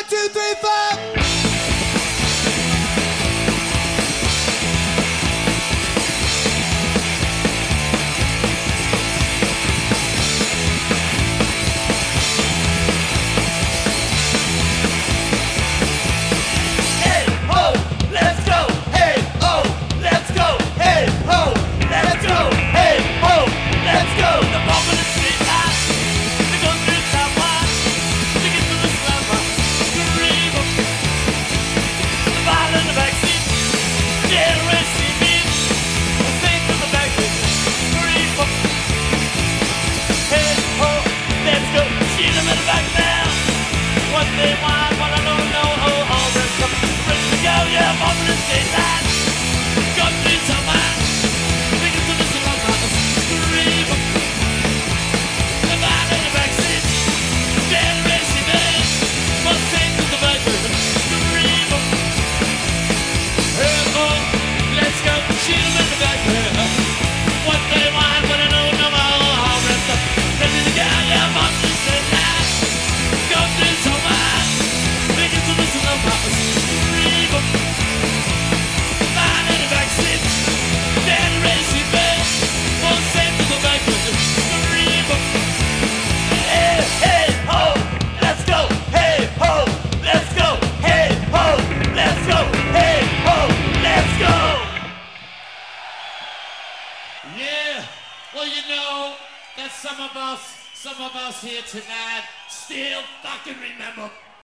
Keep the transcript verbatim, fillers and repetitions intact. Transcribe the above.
two, three, four. Yeah, well, you know that some of us, some of us here tonight still fucking remember